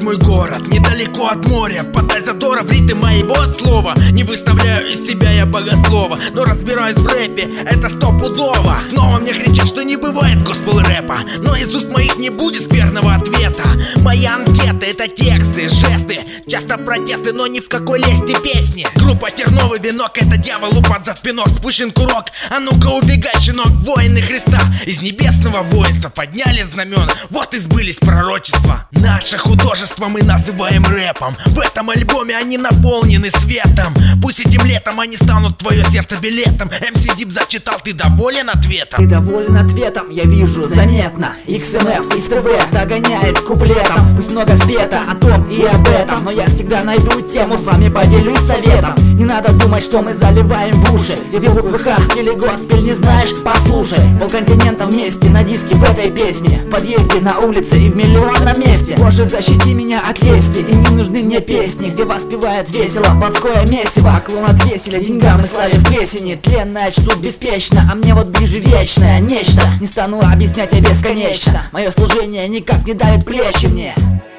мой город, недалеко от моря. Подай задора в ритм моего слова. Не выставляю из себя я богослова, но разбираюсь в рэпе, это стопудово. Снова мне кричат, что не бывает госпел рэпа, но из уст моих не будет скверного ответа. Мои анкеты — это тексты, жесты, часто протесты, но ни в какой лести песни. Группа Терновый Венок — это дьявол упад за спинок. Спущен курок, а ну-ка убегай, щенок. Воины Христа из небесного воинства подняли знамена, вот и сбылись пророчества. Наше художество мы называем рэпом. В этом альбоме они наполнены светом. Пусть этим летом они станут твое сердце билетом. MC Deep зачитал, ты доволен ответом? Ты доволен ответом, я вижу, заметно. XMF из ТВ догоняет куплетом. Пусть много спета о том и об этом, но я всегда найду тему, с вами поделюсь советом. Не надо думать, что мы заливаем в уши. Я в ВК в стиле госпель, не знаешь? Послушай, полконтинента вместе на диске в этой песне. В подъезде, на улице и в миллионном месте. Боже, защити меня от лести, и не нужны мне песни, где воспевают весело плотское месиво. Клон от веселя, деньгам и славе в плесени. Тленное чтут беспечно, а мне вот ближе вечное нечто. Не стану объяснять, я бесконечно. Мое служение никак не давит плечи мне.